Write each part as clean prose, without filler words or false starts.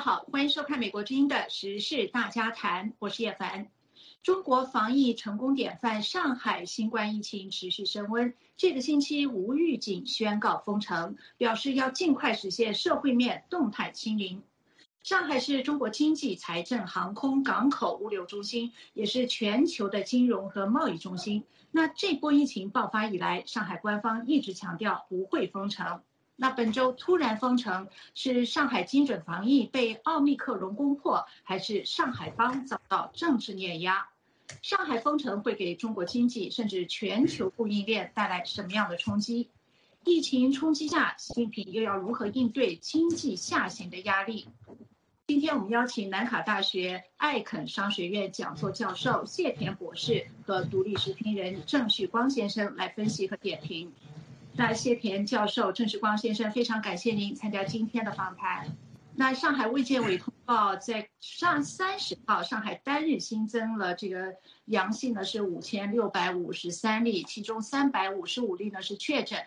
好，欢迎收看美国之音的时事大家谈，我是叶凡。中国防疫成功典范上海新冠疫情持续升温，这个星期无预警宣告封城，表示要尽快实现社会面动态清零。上海是中国经济、财政、航空、港口、物流中心，也是全球的金融和贸易中心。那这波疫情爆发以来，上海官方一直强调不会封城。那本周突然封城，是上海精准防疫被奥密克戎攻破，还是上海帮遭到政治碾压？上海封城会给中国经济甚至全球供应链带来什么样的冲击？疫情冲击下，习近平又要如何应对经济下行的压力？今天我们邀请南卡大学艾肯商学院讲座教授谢田博士和独立时评人郑旭光先生来分析和点评。那谢田教授、郑旭光先生，非常感谢您参加今天的访谈。那上海卫健委通报，在30号，上海单日新增了这个阳性呢是5653例，其中355例呢是确诊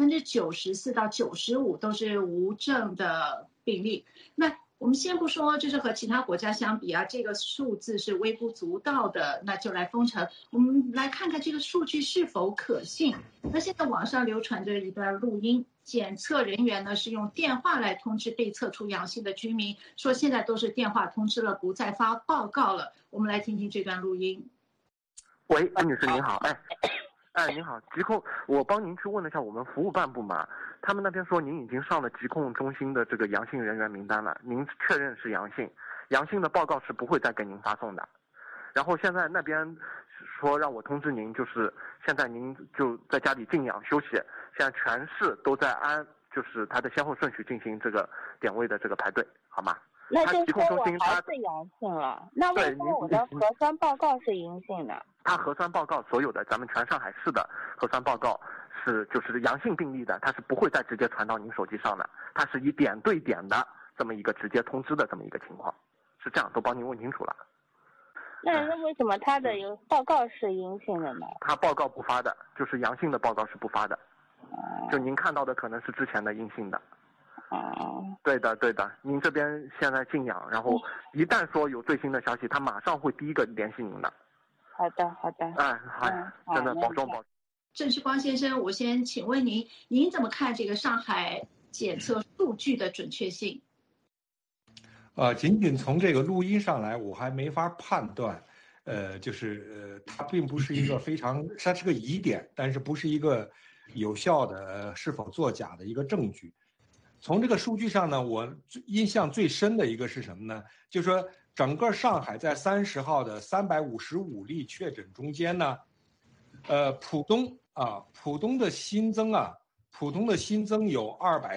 ，94%到95%都是无症的病例。那我们先不说，就是和其他国家相比啊，这个数字是微不足道的，那就来封城。我们来看看这个数据是否可信。那现在网上流传着一段录音，检测人员呢是用电话来通知被测出阳性的居民，说现在都是电话通知了，不再发报告了。我们来听听这段录音。 喂，女士您好，您好，疾控，我帮您去问了一下我们服务办部嘛，他们那边说您已经上了疾控中心的这个阳性人员名单了，您确认是阳性，阳性的报告是不会再给您发送的。然后现在那边说让我通知您，就是现在您就在家里静养休息，现在全市都在按就是它的先后顺序进行这个点位的这个排队，好吗？ 那就是说我还是阳性了，那为什么我的核酸报告是阴性的？ 它核酸报告所有的咱们全上海市的核酸报告是就是阳性病例的，它是不会再直接传到您手机上的，它是以点对点的这么一个直接通知的这么一个情况，是这样，都帮您问清楚了。 那为什么他的报告是阴性的呢？ 他报告不发的，就是阳性的报告是不发的，就您看到的可能是之前的阴性的。对的，您这边现在静养，然后一旦说有最新的消息，他马上会第一个联系您的。 好的。 好，真的保重。 郑旭光先生，我先请问您怎么看这个上海检测数据的准确性？ 仅仅从这个录音上来，我还没法判断，它并不是一个它是个疑点，但是不是一个有效的是否作假的一个证据。从这个数据上呢，我印象最深的一个是什么呢？就是说整个上海在30号的355例确诊中间呢，浦东的新增有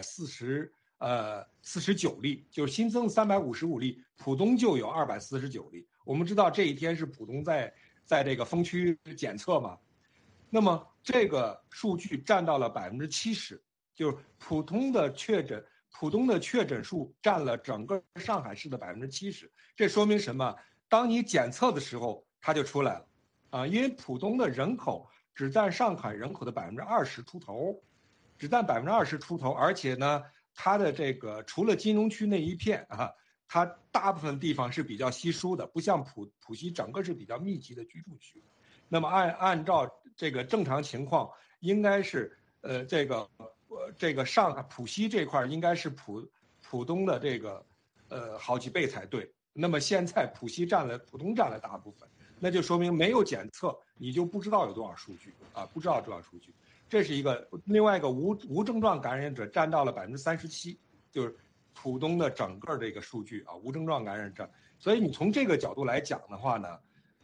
249例，就是新增355例，浦东就有249例。我们知道这一天是浦东在这个封区检测嘛，那么这个数据占到了70%，就是浦东的确诊数占了整个上海市的70%。这说明什么？当你检测的时候，它就出来了，因为浦东的人口只占上海人口的20%出头，而且呢，它的这个除了金融区那一片它大部分地方是比较稀疏的，不像浦西整个是比较密集的居住区。那么按照这个正常情况，应该是这个上海浦西这块应该是浦东的这个好几倍才对。那么现在浦东占了大部分，那就说明没有检测，你就不知道有多少数据不知道多少数据。这是一个，另外一个无症状感染者占到了37%，就是浦东的整个这个数据无症状感染者。所以你从这个角度来讲的话呢，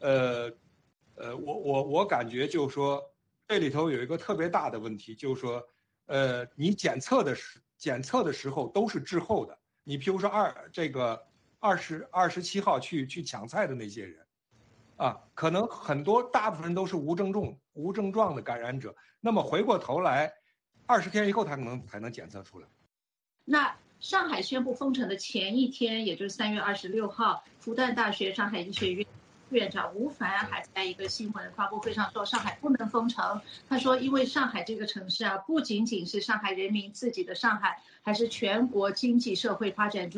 我感觉就是说这里头有一个特别大的问题，就是说你检测的时候都是滞后的。你譬如说27号去抢菜的那些人可能大部分都是无症状的感染者，那么回过头来20天以后他可能才能检测出来。 那上海宣布封城的前一天，也就是3月26号，复旦大学上海医学院院长吴凡还在一个新闻发布会上说，上海不能封城。他说，因为上海这个城市不仅仅是上海人民自己的上海，还是全国经济社会发展中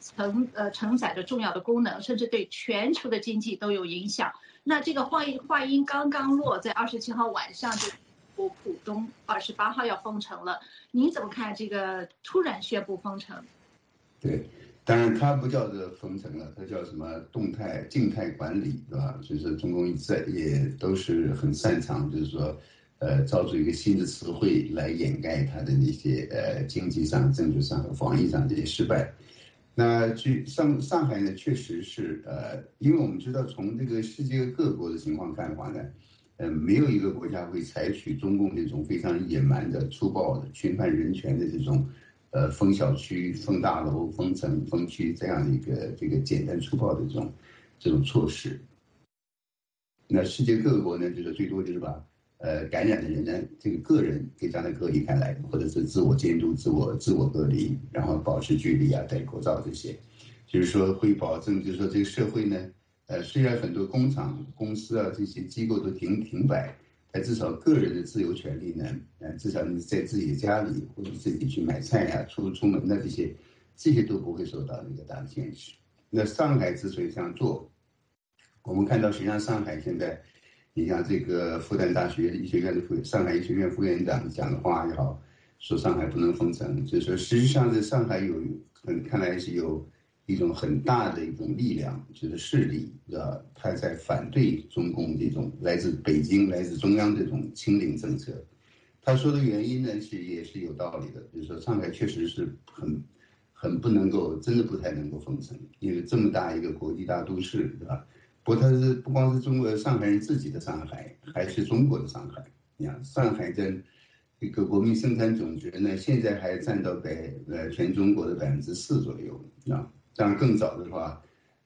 承载着重要的功能，甚至对全球的经济都有影响。那这个话音刚刚落，在27号晚上就浦东28号要封城了，您怎么看这个突然宣布封城？ 对，当然它不叫做封城了，它叫什么静态管理，对吧？就是中共也都是很擅长，就是说，造出一个新的词汇来掩盖它的那些经济上、政治上和防疫上这些失败。那上海呢，确实是因为我们知道从这个世界各国的情况看的话呢，没有一个国家会采取中共这种非常野蛮的、粗暴的、侵犯人权的这种。封小区、封大楼、封城、封区这样的一个这个简单粗暴的这种措施。那世界各国呢，就是最多就是把感染的人呢，这个个人可以将它隔离开来，或者是自我监督、自我隔离，然后保持距离啊、戴口罩这些，就是说会保证，就是说这个社会呢，虽然很多工厂、公司啊这些机构都停摆。但至少个人的自由权利呢，至少你在自己的家里或者自己去买菜呀、出门的这些都不会受到那个大的限制。那上海之所以这样做，我们看到实际上上海现在，你像这个复旦大学医学院的上海医学院副院长讲的话也好，说上海不能封城，就是说实际上在上海看来是有一种很大的一种力量，就是势力，他在反对中共这种来自北京、来自中央这种清零政策。他说的原因呢，也是有道理的，就是说上海确实是很不能够，真的不太能够封城，因为这么大一个国际大都市，对吧？不过它是不光是中国上海人自己的上海，还是中国的上海。你看，上海的这个国民生产总值呢，现在还占到全中国的4%左右，啊。当然更早的话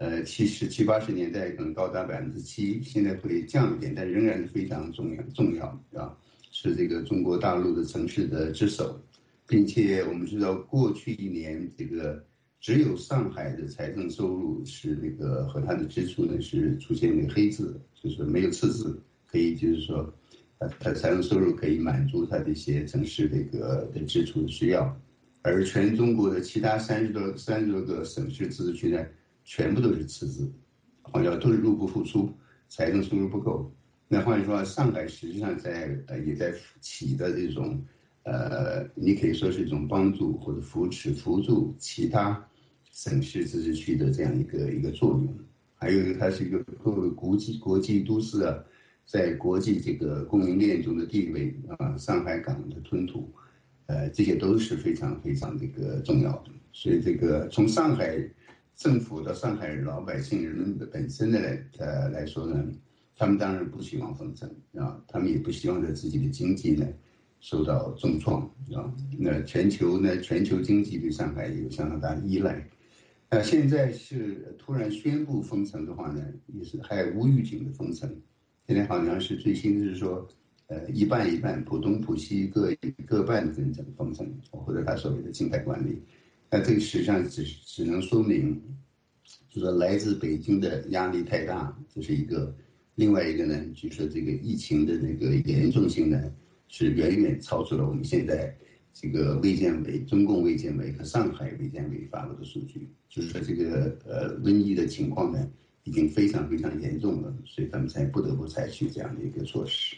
，70、80年代可能高达7%，现在会降一点，但仍然是非常重要啊，是这个中国大陆的城市的之首，并且我们知道过去1年这个只有上海的财政收入是那个和它的支出呢是出现那个黑字，就是没有赤字，可以就是说它财政收入可以满足它这些城市的支出的需要。而全中国的其他30多个省市自治区呢，全部都是赤字，换句话说都是入不敷出，财政收入不够。那换句话说，上海实际上也在起的这种你可以说是一种帮助或者扶助其他省市自治区的这样一个作用。还有一个，它是一个作为国际都市啊，在国际这个供应链中的地位啊，上海港的吞吐。这些都是非常非常这个重要的，所以这个从上海政府到上海老百姓人们本身的来说呢，他们当然不希望封城啊，他们也不希望在自己的经济呢受到重创啊。那全球经济对上海有相当大的依赖，现在是突然宣布封城的话呢，也是还无预警的封城，现在好像是最新的是说。一半，浦东、浦西各半的封城，或者他所谓的静态管理，那这个实际上只能说明，就是说来自北京的压力太大，这是一个；另外一个呢，就是说这个疫情的那个严重性呢，是远远超出了我们现在这个中共卫健委和上海卫健委发布的数据，就是说这个瘟疫的情况呢，已经非常非常严重了，所以他们才不得不采取这样的一个措施。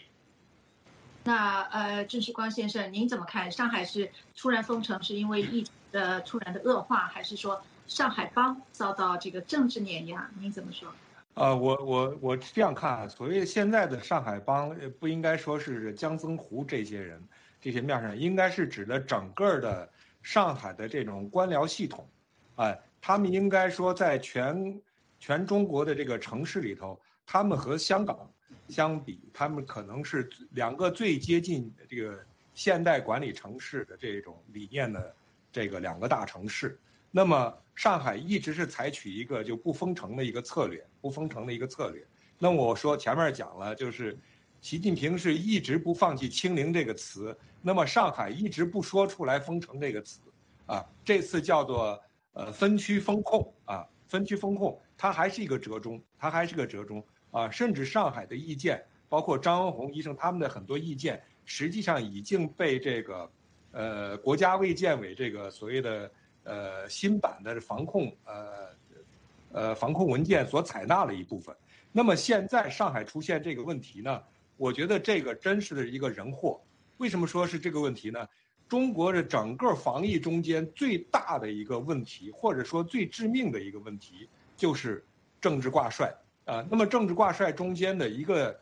那郑世光先生，您怎么看？上海是突然封城，是因为疫情的突然的恶化，还是说上海帮遭到这个政治碾压？您怎么说？ 我这样看，所谓现在的上海帮，不应该说是江增湖这些人，这些面上，应该是指的整个的上海的这种官僚系统，他们应该说在全中国的这个城市里头，他们和香港相比，他们可能是2个最接近这个现代管理城市的这种理念的这个2个大城市。那么上海一直是采取一个就不封城的一个策略，那我说前面讲了，就是习近平是一直不放弃清零这个词，那么上海一直不说出来封城这个词，这次叫做分区封控它还是一个折中，甚至上海的意见，包括张文宏医生他们的很多意见，实际上已经被这个国家卫健委这个所谓的新版的防控文件所采纳了一部分。那么现在上海出现这个问题呢，我觉得这个真是一个人祸。为什么说是这个问题呢？中国的整个防疫中间最大的一个问题，或者说最致命的一个问题，就是政治挂帅啊。那么政治挂帅中间的一个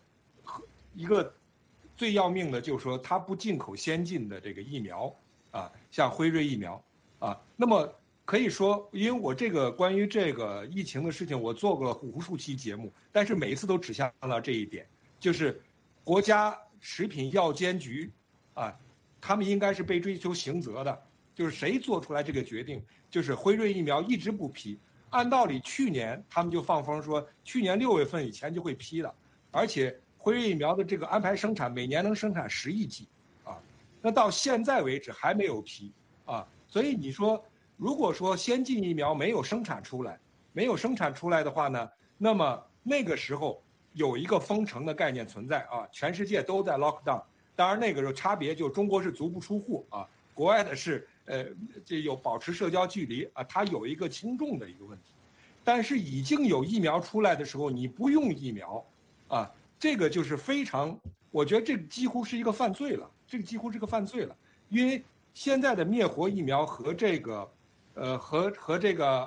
最要命的就是说，它不进口先进的这个疫苗啊，像辉瑞疫苗啊。那么可以说，因为我关于这个疫情的事情，我做过无数期节目，但是每一次都指向到这一点，就是国家食品药监局啊，他们应该是被追究刑责的。就是谁做出来这个决定，就是辉瑞疫苗一直不批。按道理去年他们就放风说，去年6月份以前就会批了，而且辉瑞疫苗的这个安排生产，每年能生产10亿剂啊，那到现在为止还没有批啊。所以你说，如果说先进疫苗没有生产出来的话呢，那么那个时候有一个封城的概念存在啊，全世界都在 lockdown。当然那个时候差别就是中国是足不出户啊，国外的是这有保持社交距离啊，它有一个轻重的一个问题。但是已经有疫苗出来的时候，你不用疫苗啊，这个就是非常，我觉得这几乎是一个犯罪了，因为现在的灭活疫苗和这个和这个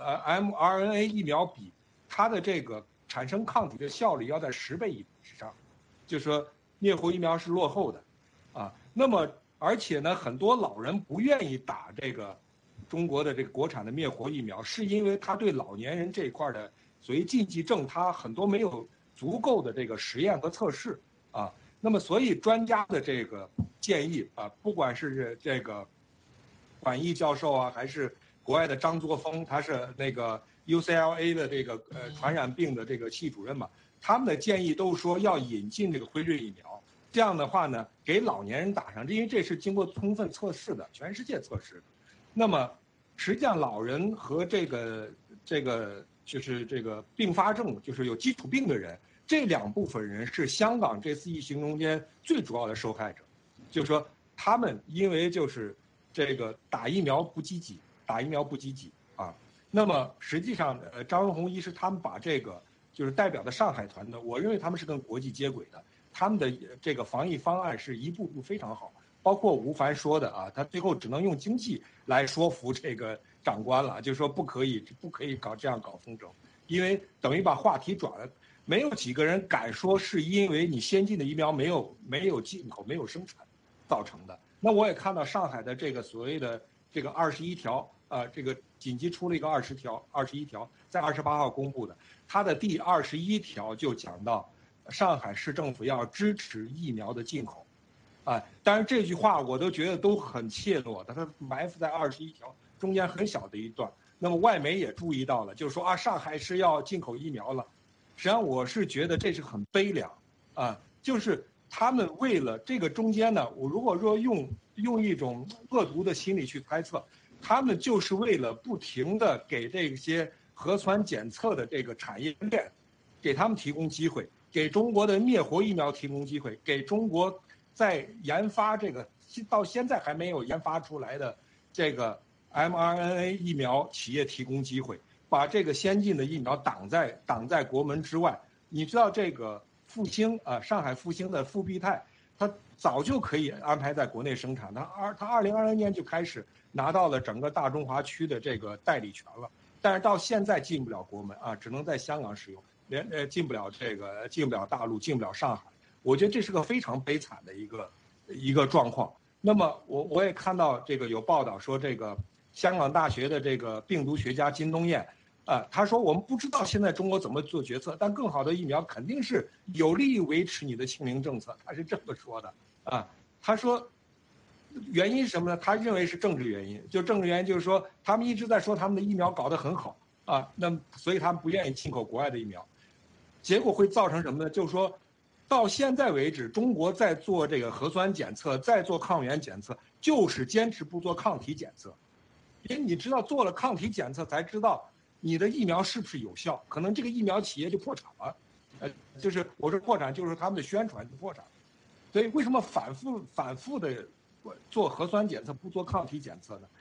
mRNA 疫苗比，它的这个产生抗体的效率要在10倍以上，就是说灭活疫苗是落后的啊。那么而且呢，很多老人不愿意打这个中国的这个国产的灭活疫苗，是因为他对老年人这一块的所谓禁忌症，他很多没有足够的这个实验和测试啊。那么所以专家的这个建议啊，不管是这个管义教授啊，还是国外的张作峰，他是那个 UCLA 的这个传染病的这个系主任嘛，他们的建议都说要引进这个辉瑞疫苗。这样的话呢，给老年人打上，因为这是经过充分测试的，全世界测试的。那么，实际上老人和这个就是这个并发症，就是有基础病的人，这2部分人是香港这次疫情中间最主要的受害者。就是说，他们因为就是这个打疫苗不积极啊。那么实际上，张文宏医师他们把这个就是代表的上海团的，我认为他们是跟国际接轨的。他们的这个防疫方案是一步步非常好，包括吴凡说的啊，他最后只能用经济来说服这个长官了，就是说不可以搞封城，因为等于把话题转了，没有几个人敢说是因为你先进的疫苗没有进口没有生产造成的。那我也看到上海的这个所谓的这个21条啊，这个紧急出了一个21条，在28号公布的，它的第21条就讲到。上海市政府要支持疫苗的进口，啊，当然这句话我都觉得都很怯懦的，它埋伏在21条中间很小的一段。那么外媒也注意到了，就是说啊，上海是要进口疫苗了。实际上我是觉得这是很悲凉，啊，就是他们为了这个中间呢，我如果说用一种恶毒的心理去猜测，他们就是为了不停的给这些核酸检测的这个产业链，给他们提供机会。给中国的灭活疫苗提供机会，给中国在研发这个到现在还没有研发出来的这个 mRNA 疫苗企业提供机会，把这个先进的疫苗挡在国门之外。你知道这个复星啊，上海复星的复必泰，它早就可以安排在国内生产，它2020年就开始拿到了整个大中华区的这个代理权了，但是到现在进不了国门啊，只能在香港使用。进不了大陆，进不了上海，我觉得这是个非常悲惨的一个状况。那么我也看到这个有报道说，这个香港大学的这个病毒学家金东彦，他说我们不知道现在中国怎么做决策，但更好的疫苗肯定是有利于维持你的清零政策，他是这么说的啊。他说原因是什么呢？他认为是政治原因，就是说他们一直在说他们的疫苗搞得很好啊，那么所以他们不愿意进口国外的疫苗。结果会造成什么呢？就是说，到现在为止，中国在做这个核酸检测，在做抗原检测，就是坚持不做抗体检测。因为你知道，做了抗体检测才知道你的疫苗是不是有效，可能这个疫苗企业就破产了。就是我说破产，就是他们的宣传就破产。所以为什么反复的做核酸检测不做抗体检测呢？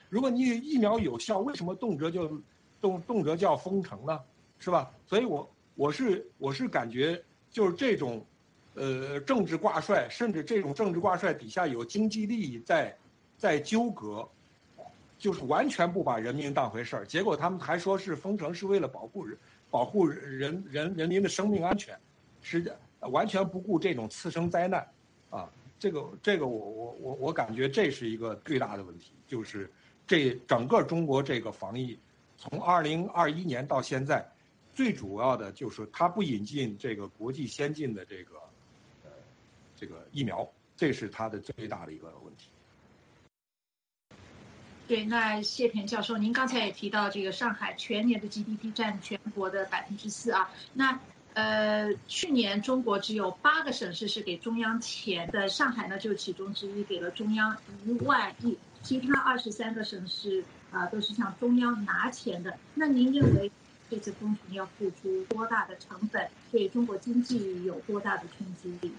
如果你疫苗有效，为什么动辄就要封城呢？是吧？所以我是感觉就是这种，政治挂帅，甚至这种政治挂帅底下有经济利益在纠葛，就是完全不把人民当回事儿。结果他们还说是封城是为了保护人民的生命安全，是完全不顾这种次生灾难，啊，这个我感觉这是一个最大的问题，就是这整个中国这个防疫，从2021年到现在，最主要的就是它不引进这个国际先进的这个疫苗，这是它的最大的一个问题。 对，那谢田教授，您刚才也提到这个上海全年的 GDP 占全国的4%啊。那去年中国只有8个省市是给中央钱的，上海呢就是其中之一，给了中央1万亿，其他23个省市都是向中央拿钱的。那您认为这次封城要付出多大的成本，对中国经济有多大的冲击力？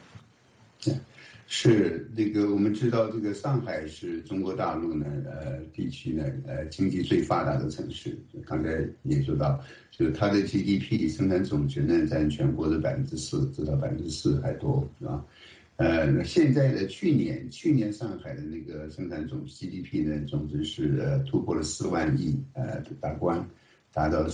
是那个，我们知道这个上海是中国大陆呢地区呢经济最发达的城市。刚才也说到，就是它的 GDP 生产总值呢占全国的4%，至少4%还多，是吧？那现在的去年上海的那个生产总 GDP 呢总值是突破了4万亿大关，达到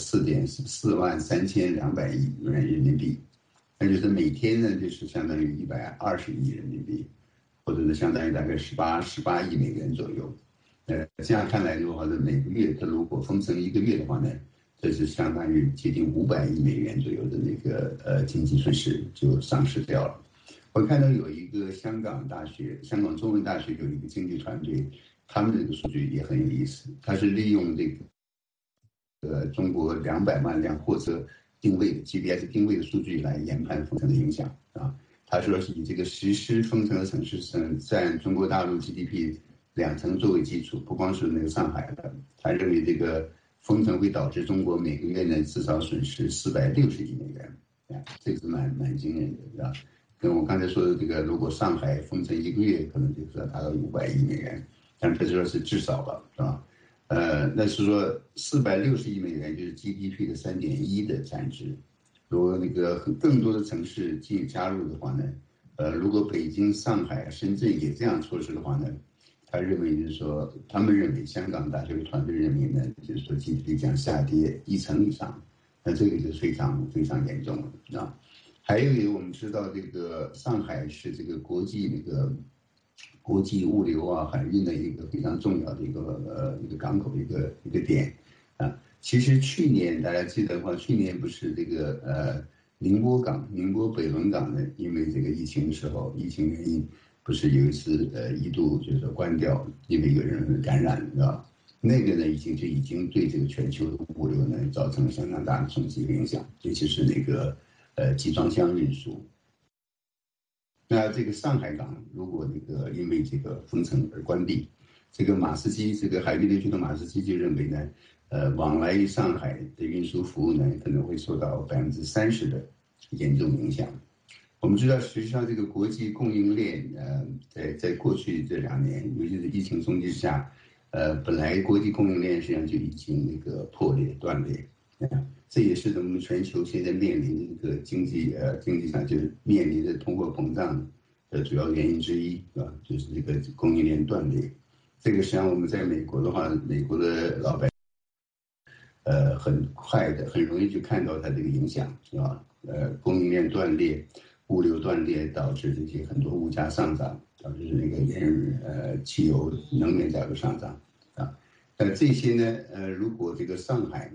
4万3200亿人民币。那就是每天呢，就是相当于120亿人民币，或者是相当于大概18亿美元左右。这样看来的话呢，每个月它如果封城1个月的话呢，这是相当于接近500亿美元左右的那个经济损失就丧失掉了。我看到有一个香港中文大学有一个经济团队，他们这个数据也很有意思，他是利用这个中国200万辆货车定位的 GPS 定位的数据来研判封城的影响啊。他说是以这个实施封城的城市占中国大陆 GDP 2成作为基础，不光是那个上海的，他认为这个封城会导致中国每个月呢至少损失460亿美元，这个是蛮惊人的，是吧？跟我刚才说的这个，如果上海封城1个月，可能就是要达到500亿美元，但这说是至少了，是吧？那是说460亿美元就是 GDP 的3.1的产值。如果那个更多的城市加入的话呢，如果北京、上海、深圳也这样措施的话呢，他们认为香港大学的团队认为呢，就是说 GDP 将下跌1成以上，那这个就是非常非常严重了啊。还有一个我们知道，这个上海是这个国际物流啊、海运的一个非常重要的一个港口一个点啊。其实去年大家记得的话，去年不是这个宁波北仑港呢，因为这个疫情原因，不是有一次一度就是说关掉，因为有人感染，是吧？那个呢已经对这个全球的物流呢造成了相当大的冲击和影响，尤其是那个集装箱运输。那这个上海港如果那个因为这个封城而关闭，这个海运地区的马士基就认为呢，往来上海的运输服务呢可能会受到30%的严重影响。我们知道，实际上这个国际供应链，在过去这2年，尤其是疫情冲击下，本来国际供应链实际上就已经那个破裂断裂，这也是我们全球现在面临的一个经济上就是面临的通货膨胀的主要原因之一，是吧？就是这个供应链断裂。这个实际上我们在美国的话，美国的老百姓，很快的、很容易就看到它这个影响，是吧？供应链断裂、物流断裂，导致这些很多物价上涨，导致那个汽油、能源价格上涨啊。这些呢，如果这个上海，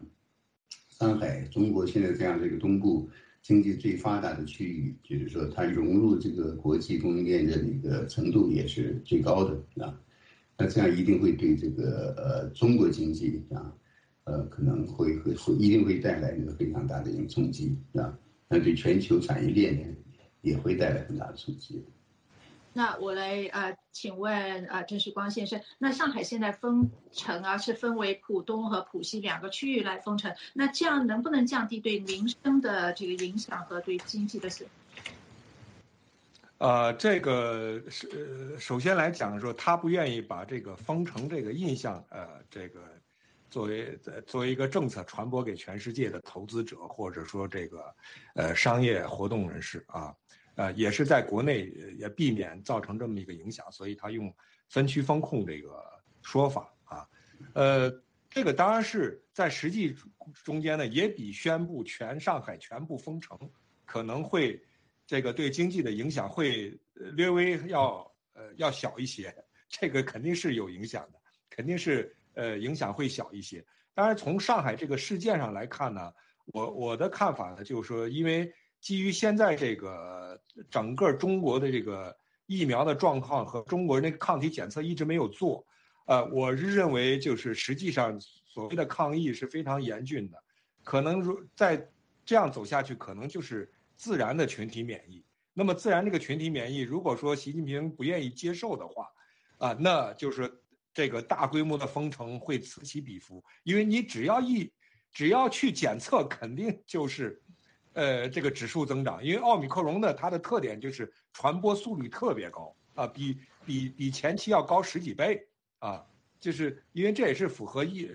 中国现在这样的一个东部经济最发达的区域，就是说它融入这个国际供应链的那个程度也是最高的啊。那这样一定会对这个中国经济可能一定会带来那个非常大的一个冲击啊。那对全球产业链呢也会带来很大的冲击。 那我来请问郑旭光先生，那上海现在封城是分为浦东和浦西2个区域来封城，那这样能不能降低对民生的这个影响和对经济的损这个是首先来讲说，他不愿意把这个封城这个印象，这个作为一个政策传播给全世界的投资者，或者说这个商业活动人士啊，也是在国内也避免造成这么一个影响，所以他用分区封控这个说法啊，这个当然是在实际中间呢，也比宣布全上海全部封城可能会。这个对经济的影响会略微要小一些，这个肯定是有影响的，肯定是影响会小一些。当然，从上海这个事件上来看呢，我的看法呢就是说，因为基于现在这个整个中国的这个疫苗的状况和中国那个抗体检测一直没有做，我是认为就是实际上所谓的抗疫是非常严峻的，可能再这样走下去，可能就是自然的群体免疫。那么自然这个群体免疫，如果说习近平不愿意接受的话，那就是这个大规模的封城会此起彼伏，因为你只要去检测，肯定就是这个指数增长。因为奥密克戎呢，它的特点就是传播速率特别高啊，比前期要高10几倍啊，就是因为这也是符合疫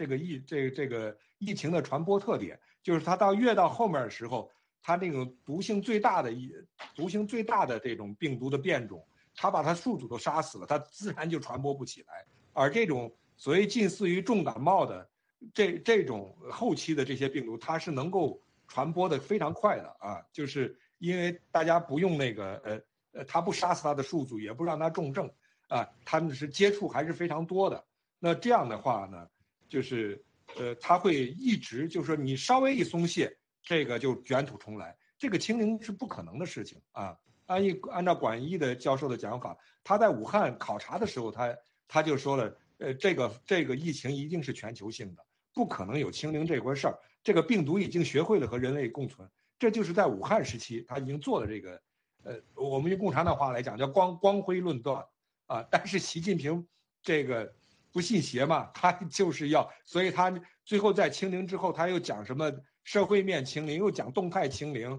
情的传播特点，就是它越到后面的时候。它这种毒性最大的这种病毒的变种，它把它宿主都杀死了，它自然就传播不起来。而这种所谓近似于重感冒的这种后期的这些病毒，它是能够传播的非常快的啊，就是因为大家不用那个它不杀死它的宿主，也不让它重症啊，他们是接触还是非常多的。那这样的话呢，就是它会一直就是说你稍微一松懈。这个就卷土重来，这个清零是不可能的事情啊！按照管一的教授的讲法，他在武汉考察的时候，他就说了，这个疫情一定是全球性的，不可能有清零这回事儿。这个病毒已经学会了和人类共存，这就是在武汉时期他已经做了这个，我们用共产党话来讲叫光辉论断啊。但是习近平这个不信邪嘛，他就是要，所以他最后在清零之后，他又讲什么？社会面清零，又讲动态清零，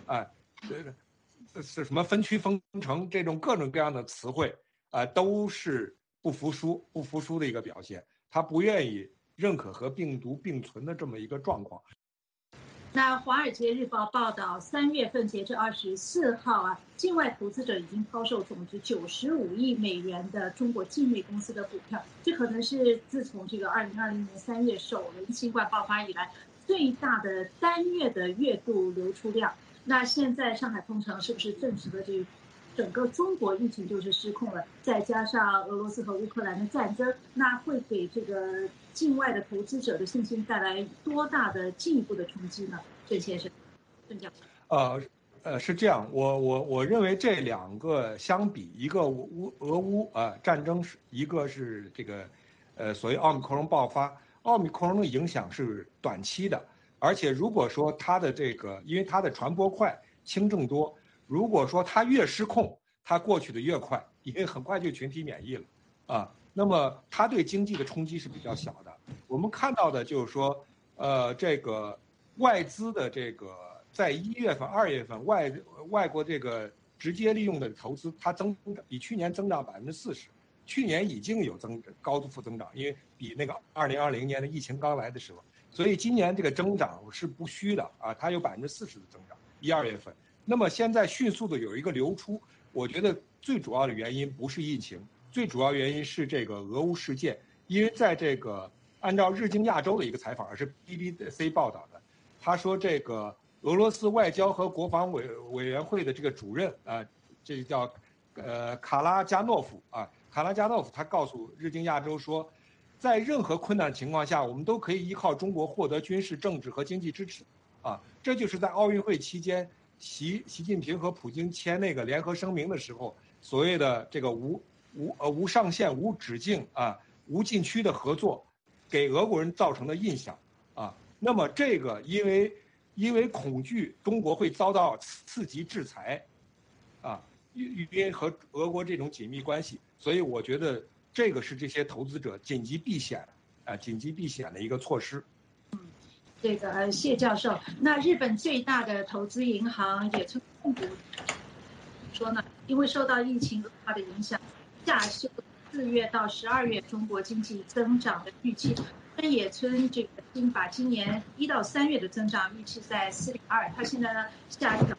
是什么分区封城这种各种各样的词汇都是不服输的一个表现。他不愿意认可和病毒并存的这么一个状况。 那《华尔街日报》报道，3月份截至24号境外投资者已经抛售总值95亿美元的中国境内公司的股票，这可能是自从这个2020年3月首轮新冠爆发以来最大的单月的月度流出量。那现在上海封城是不是证实了这整个中国疫情就是失控了？再加上俄罗斯和乌克兰的战争，那会给这个境外的投资者的信心带来多大的进一步的冲击呢？郑先生，郑教授。 是这样，我认为这两个相比，一个俄乌战争，一个是这个所谓奥密克戎爆发。奥密克戎的影响是短期的，而且如果说它的这个，因为它的传播快，轻症多，如果说它越失控，它过去的越快，因为很快就群体免疫了那么它对经济的冲击是比较小的。我们看到的就是说，这个外资的这个在1月份、2月份外国这个直接利用的投资，它比去年增长40%。去年已经有高度负增长，因为比那个2020年的疫情刚来的时候，所以今年这个增长是不虚的它有40%的增长，1、2月份。那么现在迅速的有一个流出，我觉得最主要的原因不是疫情，最主要原因是这个俄乌事件。因为在这个按照日经亚洲的一个采访，是 BBC 报道的，他说这个俄罗斯外交和国防委员会的这个主任这个叫卡拉加诺夫卡拉加诺夫他告诉日经亚洲说，在任何困难情况下，我们都可以依靠中国获得军事、政治和经济支持这就是在奥运会期间，习近平和普京签那个联合声明的时候，所谓的这个无上限、无止境无禁区的合作，给俄国人造成的印象那么这个因为恐惧中国会遭到刺激制裁因为和俄国这种紧密关系，所以我觉得这个是这些投资者紧急避险的一个措施。 这个谢教授，那日本最大的投资银行也从控股说呢， 因为受到疫情恶化的影响，下修4月到12月中国经济增长的预期。村野村这个把今年1到3月的增长预期在4.2%，它现在呢下调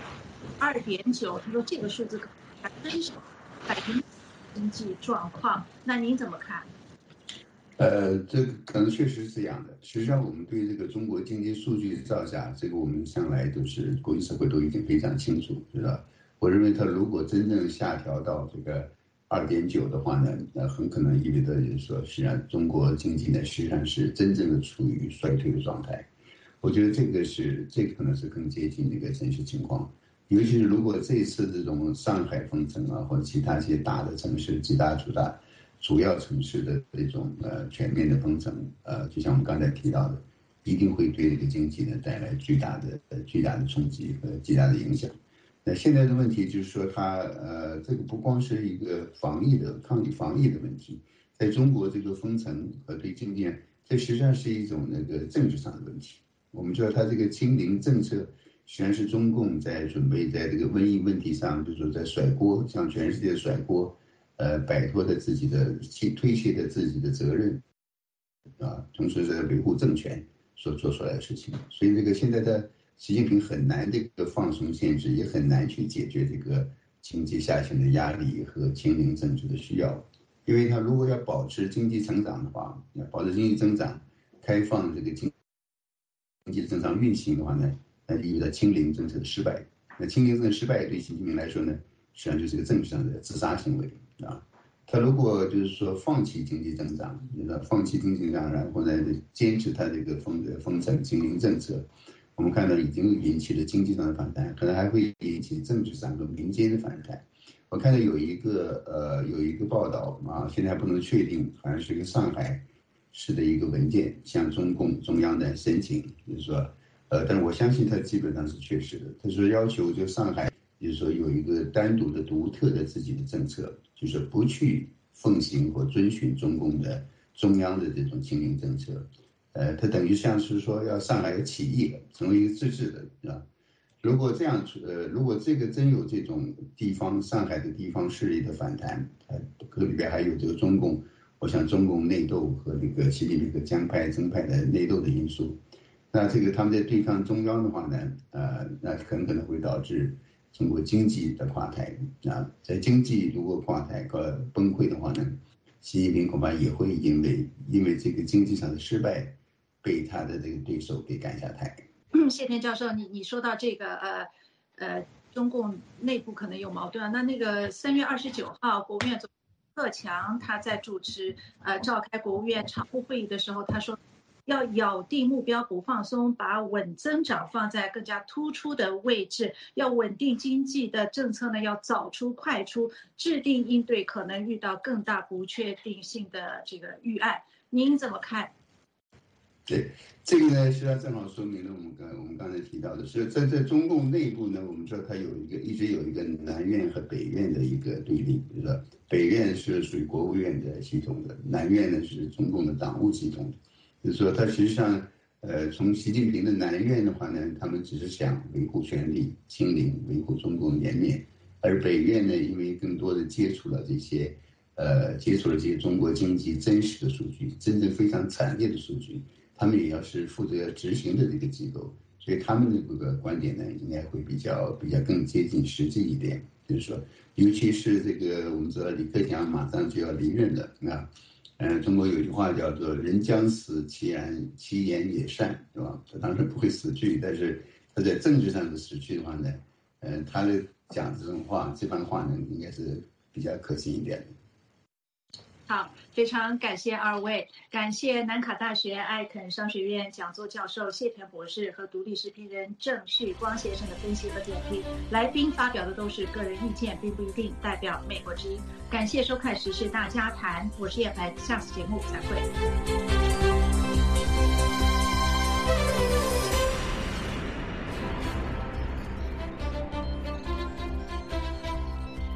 2.9%。他说这个数字可能真实反映经济状况，那您怎么看？ 这个可能确实是这样的。实际上，我们对这个中国经济数据的造假，这个我们向来都是国际社会都已经非常清楚，知道。我认为它如果真正下调到这个2.9的话呢，那很可能意味着就是说，实际上中国经济呢实际上是真正的处于衰退的状态。我觉得这个可能是更接近这个真实情况。尤其是如果这次这种上海封城啊，或者其他一些大的城市、主要城市的这种全面的封城，就像我们刚才提到的，一定会对这个经济呢带来巨大的冲击和巨大的影响。那现在的问题就是说，这个不光是一个抗疫防疫的问题，在中国这个封城和对经济，这实际上是一种那个政治上的问题。我们知道，它这个清零政策实际上是中共在准备在这个瘟疫问题上，就是说在甩锅，向全世界甩锅，摆脱的推卸的自己的责任，同时在维护政权所做出来的事情。所以这个现在的习近平很难这个放松限制，也很难去解决这个经济下行的压力和清零政治的需要，因为他如果要保持经济成长的话，保持经济增长，开放这个经济的正常运行的话呢，那意味着清零政策的失败。那清零政策失败对习近平来说呢，实际上就是个政治上的自杀行为啊。他如果就是说放弃经济增长，然后呢坚持他这个封城清零政策，我们看到已经引起了经济上的反弹，可能还会引起政治上和民间的反弹。我看到有一个报道啊，现在还不能确定，好像是一个上海市的一个文件向中央的申请，就是说，但是我相信它基本上是确实的。他说要求就上海，就是说有一个单独的、独特的自己的政策，就是不去奉行或遵循中央的这种清零政策。它等于像是说要上海起义了，成为一个自治的，啊。如果这样，如果这个真有这种上海的地方势力的反弹，里边还有这个中共，我想中共内斗和那个习近平和江派、曾派的内斗的因素，那这个他们在对抗中央的话呢，那很可能会导致中国经济的垮台啊。在经济如果垮台和崩溃的话呢，习近平恐怕也会因为这个经济上的失败，被他的这个对手给赶下台。 谢天教授，你说到这个中共内部可能有矛盾，那个3月29号，国务院总理李克强他在主持召开国务院常务会议的时候，他说要咬定目标不放松，把稳增长放在更加突出的位置，要稳定经济的政策呢要早出快出，制定应对可能遇到更大不确定性的这个预案。您怎么看？ 对，这个呢，实际上正好说明了我们刚才提到的是，在中共内部呢，我们知道它一直有一个南院和北院的一个对立，就是说北院是属于国务院的系统的，南院呢是中共的党务系统的。就是说，它实际上，从习近平的南院的话呢，他们只是想维护权力、清零、维护中共的颜面，而北院呢，因为更多的接触了这些中国经济真实的数据，真正非常惨烈的数据。他们也要是负责执行的这个机构，所以他们的这个观点呢，应该会比较更接近实际一点。就是说，尤其是这个我们知道李克强马上就要离任了啊，中国有句话叫做“人将死，其言也善”，对吧？他当然不会死去，但是他在政治上的死去的话呢，他的讲这番话呢，应该是比较可信一点的。 好，非常感谢二位，感谢南卡大学艾肯商学院讲座教授谢田博士和独立时评人郑旭光先生的分析和点评。来宾发表的都是个人意见，并不一定代表美国之音。感谢收看《时事大家谈》，我是叶凡，下次节目再会。